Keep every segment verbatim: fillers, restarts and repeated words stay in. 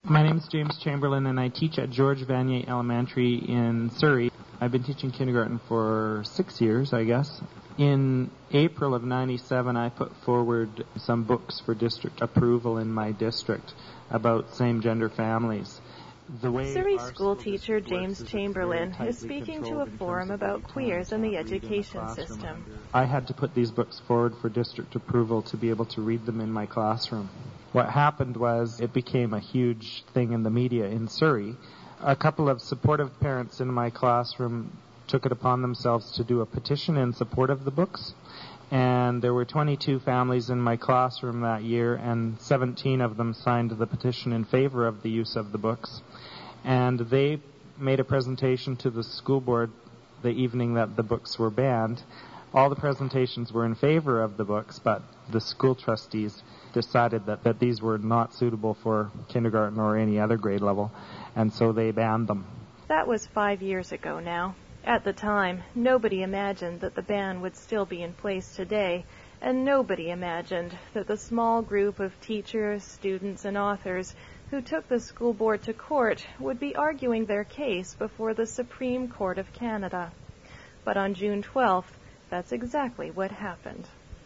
My name is James Chamberlain, and I teach at George Vanier Elementary in Surrey. I've been teaching kindergarten for six years, I guess. In April of ninety-seven, I put forward some books for district approval in my district about same-gender families. The way Surrey our school school teacher district James works is it's Chamberlain very is tightly speaking to controlled a in forum terms of about what you queers can in and the can't read in education classroom system. under- I had to put these books forward for district approval to be able to read them in my classroom. What happened was it became a huge thing in the media in Surrey. A couple of supportive parents in my classroom took it upon themselves to do a petition in support of the books. And there were twenty-two families in my classroom that year, and seventeen of them signed the petition in favor of the use of the books. And they made a presentation to the school board the evening that the books were banned. All the presentations were in favor of the books, but the school trustees decided that, that these were not suitable for kindergarten or any other grade level, and so they banned them. That was five years ago now. At the time, nobody imagined that the ban would still be in place today, and nobody imagined that the small group of teachers, students, and authors who took the school board to court would be arguing their case before the Supreme Court of Canada. But on June twelfth, that's exactly what happened.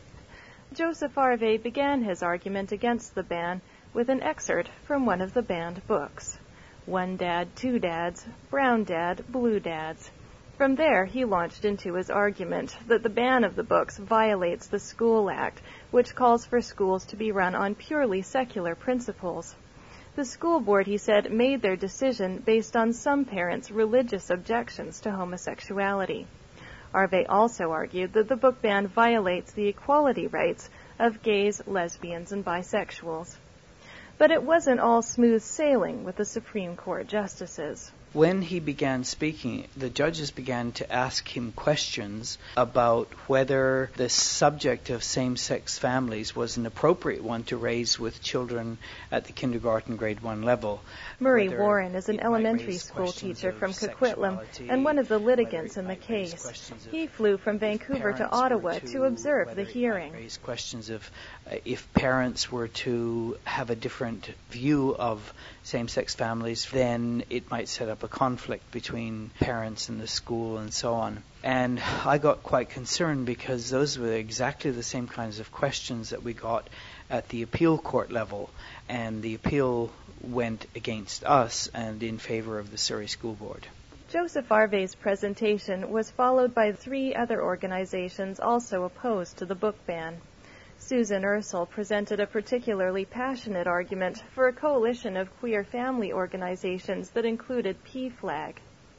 Joseph Harvey began his argument against the ban with an excerpt from one of the banned books. One Dad, Two Dads, Brown Dad, Blue Dads. From there, he launched into his argument that the ban of the books violates the School Act, which calls for schools to be run on purely secular principles. The school board, he said, made their decision based on some parents' religious objections to homosexuality. Harvey also argued that the book ban violates the equality rights of gays, lesbians, and bisexuals. But it wasn't all smooth sailing with the Supreme Court justices. When he began speaking, the judges began to ask him questions about whether the subject of same-sex families was an appropriate one to raise with children at the kindergarten grade one level. Murray Warren is an elementary school teacher from Coquitlam and one of the litigants in the case. He flew from Vancouver to Ottawa to, to observe the hearing. Raise questions of uh, if parents were to have a different view of same-sex families, then it might set up a conflict between parents and the school and so on. And I got quite concerned because those were exactly the same kinds of questions that we got at the appeal court level, and the appeal went against us and in favor of the Surrey School Board. Joseph Harvey's presentation was followed by three other organizations also opposed to the book ban. Susan Ursel presented a particularly passionate argument for a coalition of queer family organizations that included P FLAG.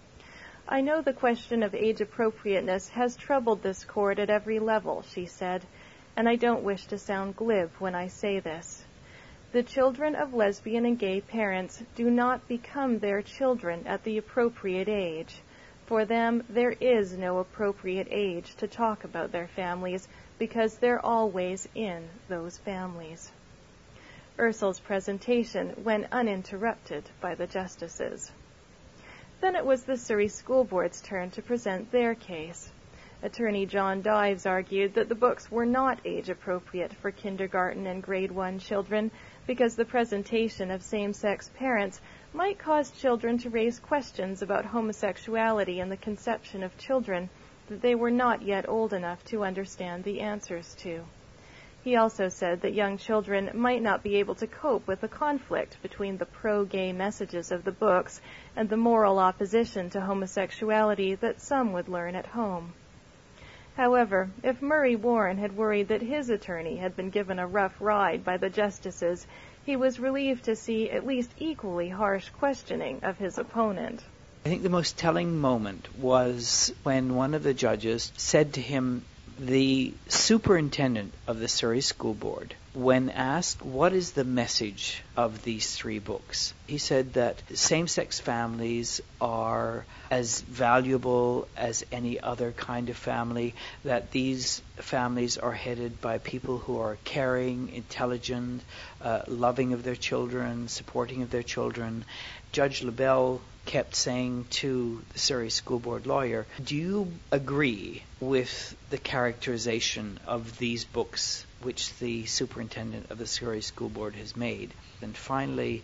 I know the question of age appropriateness has troubled this court at every level, she said, and I don't wish to sound glib when I say this. The children of lesbian and gay parents do not become their children at the appropriate age. For them, there is no appropriate age to talk about their families because they're always in those families. Ursul's presentation went uninterrupted by the justices. Then it was the Surrey School Board's turn to present their case. Attorney John Dives argued that the books were not age-appropriate for kindergarten and grade one children because the presentation of same-sex parents might cause children to raise questions about homosexuality and the conception of children that they were not yet old enough to understand the answers to. He also said that young children might not be able to cope with the conflict between the pro-gay messages of the books and the moral opposition to homosexuality that some would learn at home. However, if Murray Warren had worried that his attorney had been given a rough ride by the justices, he was relieved to see at least equally harsh questioning of his opponent. I think the most telling moment was when one of the judges said to him, the superintendent of the Surrey School Board, when asked what is the message of these three books, he said that same-sex families are as valuable as any other kind of family, that these families are headed by people who are caring, intelligent, uh, loving of their children, supporting of their children. Judge LaBelle kept saying to the Surrey School Board lawyer, do you agree with the characterization of these books which the superintendent of the Surrey School Board has made? And finally,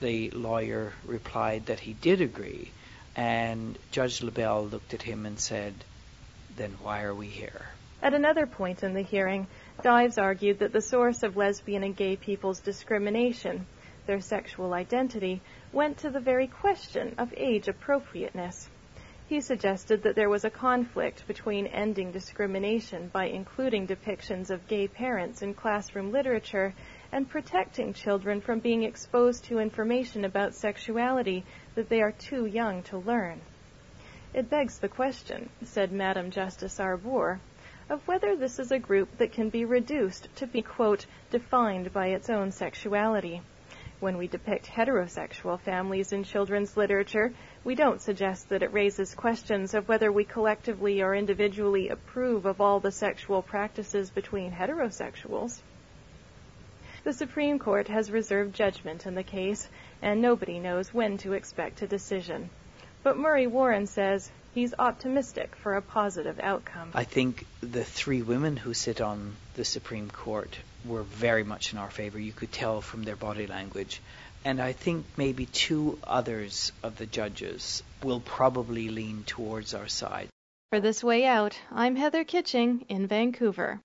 the lawyer replied that he did agree, and Judge LaBelle looked at him and said, "Then why are we here?" At another point in the hearing, Dives argued that the source of lesbian and gay people's discrimination, their sexual identity, went to the very question of age appropriateness. He suggested that there was a conflict between ending discrimination by including depictions of gay parents in classroom literature and protecting children from being exposed to information about sexuality that they are too young to learn. It begs the question, said Madam Justice Arbour, of whether this is a group that can be reduced to be, quote, defined by its own sexuality. When we depict heterosexual families in children's literature, we don't suggest that it raises questions of whether we collectively or individually approve of all the sexual practices between heterosexuals. The Supreme Court has reserved judgment in the case, and nobody knows when to expect a decision. But Murray Warren says he's optimistic for a positive outcome. I think the three women who sit on the Supreme Court were very much in our favor. You could tell from their body language. And I think maybe two others of the judges will probably lean towards our side. For This Way Out, I'm Heather Kitching in Vancouver.